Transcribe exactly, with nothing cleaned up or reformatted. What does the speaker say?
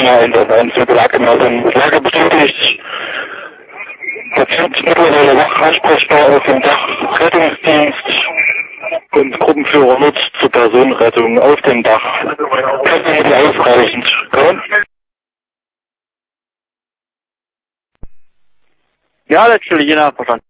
nein, nein, für die Lage, die Lage bestätigt. Patient mittlerweile wach ansprechbar auf dem Dach, Rettungsdienst und Gruppenführer nutzt zur Personenrettung auf dem Dach. Das ist ausreichend. Ja? Ja, letztlich, je nach verstanden.